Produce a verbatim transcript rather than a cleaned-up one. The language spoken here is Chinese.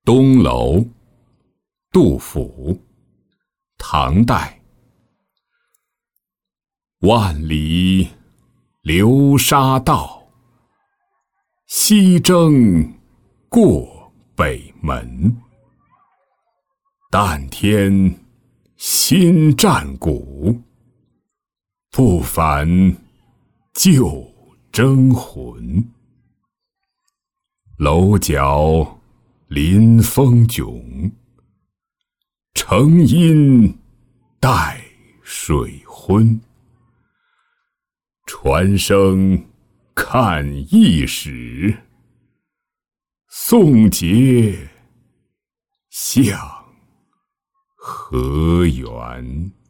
东楼，杜甫，唐代。万里流沙道，西征过北门。但添新战鼓，不返旧征魂。楼角临风迥，城阴带水昏。传声看驿使，送节向河源。